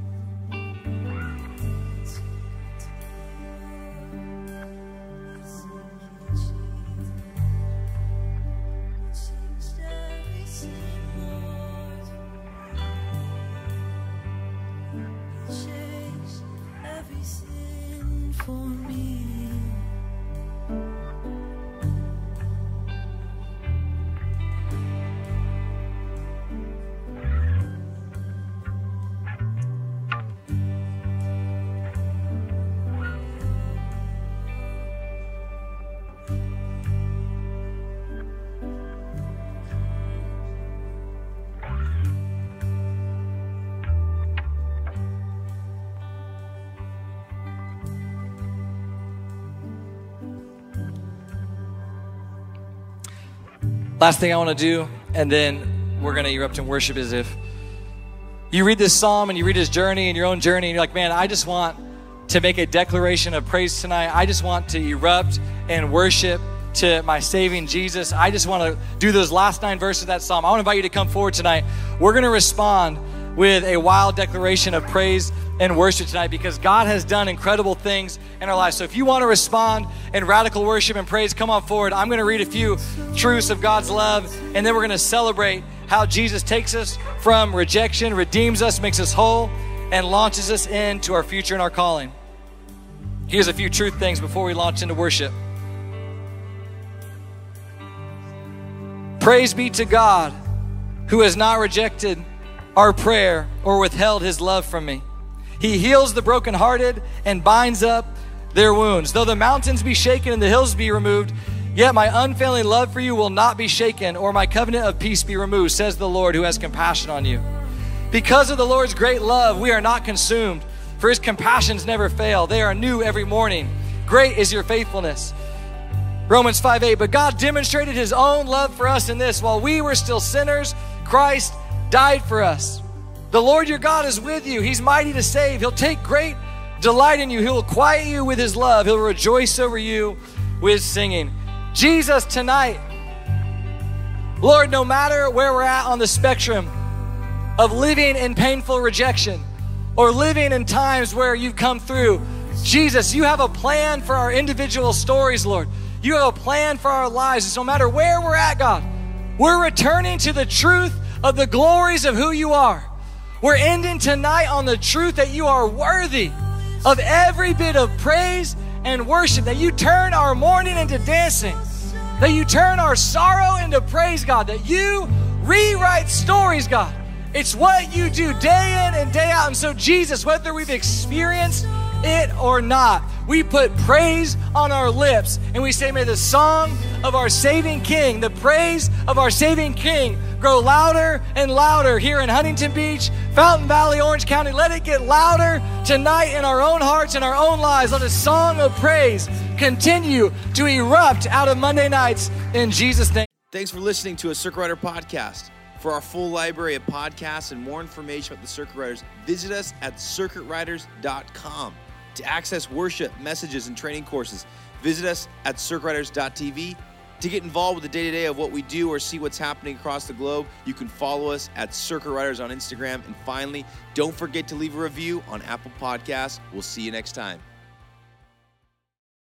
Last thing I want to do, and then we're going to erupt in worship, is if you read this psalm and you read his journey and your own journey, and you're like, man, I just want to make a declaration of praise tonight. I just want to erupt and worship to my saving Jesus. I just want to do those last nine verses of that psalm. I want to invite you to come forward tonight. We're going to respond with a wild declaration of praise and worship tonight because God has done incredible things in our lives. So if you want to respond in radical worship and praise, come on forward. I'm going to read a few truths of God's love, and then we're going to celebrate how Jesus takes us from rejection, redeems us, makes us whole, and launches us into our future and our calling. Here's a few truth things before we launch into worship. Praise be to God who has not rejected our prayer or withheld his love from me. He heals the brokenhearted and binds up their wounds. Though the mountains be shaken and the hills be removed, yet my unfailing love for you will not be shaken, or my covenant of peace be removed, says the Lord who has compassion on you. Because of the Lord's great love, we are not consumed, for his compassions never fail. They are new every morning. Great is your faithfulness. Romans five eight, but God demonstrated his own love for us in this: while we were still sinners, Christ died for us. The Lord your God is with you. He's mighty to save. He'll take great delight in you. He'll quiet you with his love. He'll rejoice over you with singing. Jesus, tonight, Lord, no matter where we're at on the spectrum of living in painful rejection or living in times where you've come through, Jesus, you have a plan for our individual stories, Lord. You have a plan for our lives. So no matter where we're at, God, we're returning to the truth of the glories of who you are. We're ending tonight on the truth that you are worthy of every bit of praise and worship, that you turn our mourning into dancing, that you turn our sorrow into praise, God, that you rewrite stories, God. It's what you do day in and day out. And so, Jesus, whether we've experienced it or not, we put praise on our lips and we say, may the song of our saving King, the praise of our saving King, grow louder and louder here in Huntington Beach, Fountain Valley, Orange County. Let it get louder tonight in our own hearts and our own lives. Let a song of praise continue to erupt out of Monday nights in Jesus' name. Thanks for listening to a Circuit Rider podcast. For our full library of podcasts and more information about the Circuit Riders, visit us at circuit riders dot com. To access worship, messages, and training courses, visit us at circuit riders dot t v. To get involved with the day-to-day of what we do or see what's happening across the globe, you can follow us at Circuit Riders on Instagram. And finally, don't forget to leave a review on Apple Podcasts. We'll see you next time.